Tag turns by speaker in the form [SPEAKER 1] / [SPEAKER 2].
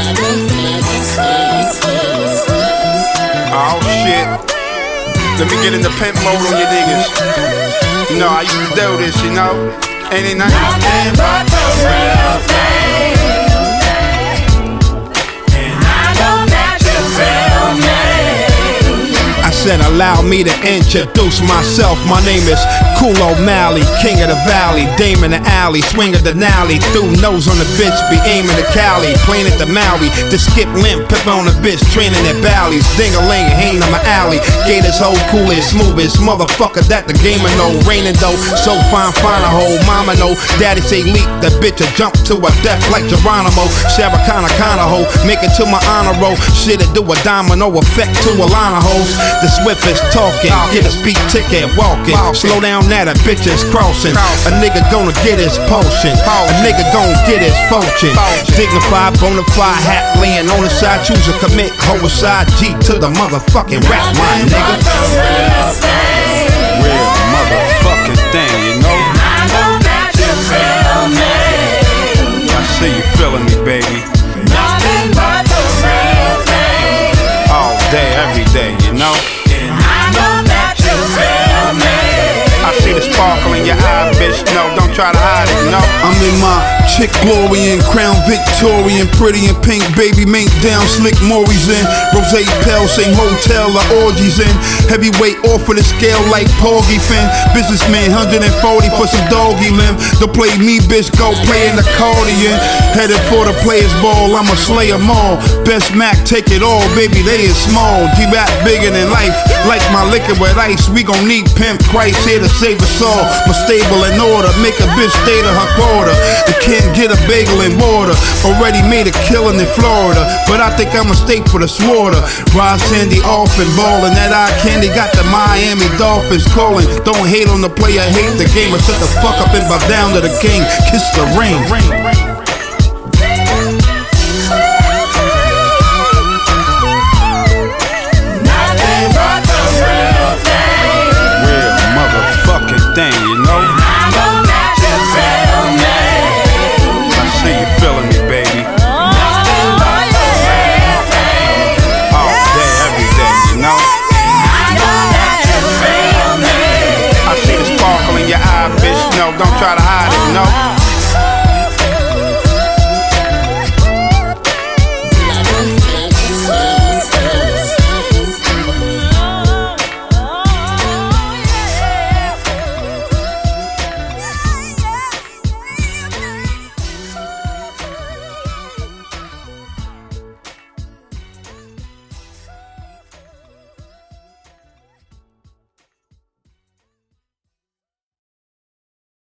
[SPEAKER 1] Oh shit. Let me get in the pimp mode on your niggas. You know, I used to do this, you know. Ain't it nothing but the real thing. And I know that you feel me.
[SPEAKER 2] I said, allow me to introduce myself. My name is Cool O'Malley, king of the valley, dame in the alley, swing of the nally, through nose on the bitch, be aiming to Cali, playing at the Maui, to skip limp, pip on the bitch, training at Bally's, ding-a-ling, hanging on my alley, gators whole, coolest, smoothest, motherfucker that the gamer know, raining though, so fine, a hole, mama know, daddy say leap, that bitch a jump to a death like Geronimo, Sarah kinda hoe, make it to my honor roll, shit it do a domino effect to a line of hoes. The swiftest talking, get a speed ticket walking. Slow down that a bitch is crossing. A nigga gonna get his potion. A nigga gonna get his fortune. Dignified, bonafide, hat laying on the side. Choose to commit homicide. G to the motherfucking rap, my nigga.
[SPEAKER 1] Real motherfucking thing, you know. I know that you feel me. I see you feeling me, baby. Nothing but the real thing. All day, every day, you know. I know that you feel me. I see the sparkle in your eye, bitch. No, don't try to hide it, no.
[SPEAKER 2] I'm in my chick glory and crown Victorian, pretty and pink, baby mink down, slick Maury's in, rose pale, same hotel, the orgies in, heavyweight off of the scale like Porgy Finn, businessman 140 for some doggy limb, to play me bitch, go play in the accordion, headed for the players ball, I'ma slay them all, best Mac, take it all, baby, they is small, G-Rap bigger than life, like my liquor with ice, we gon' need pimp Christ here to save us all, my stable in order, make a bitch stay to her quarter, the can't get a bagel in water, already made a killing in Florida, but I think I'ma stay for the slaughter, Rod Sandy off and ballin', that eye candy got the Miami Dolphins calling, don't hate on the player, hate the game, or shut the fuck up and bow down to the king, kiss the ring.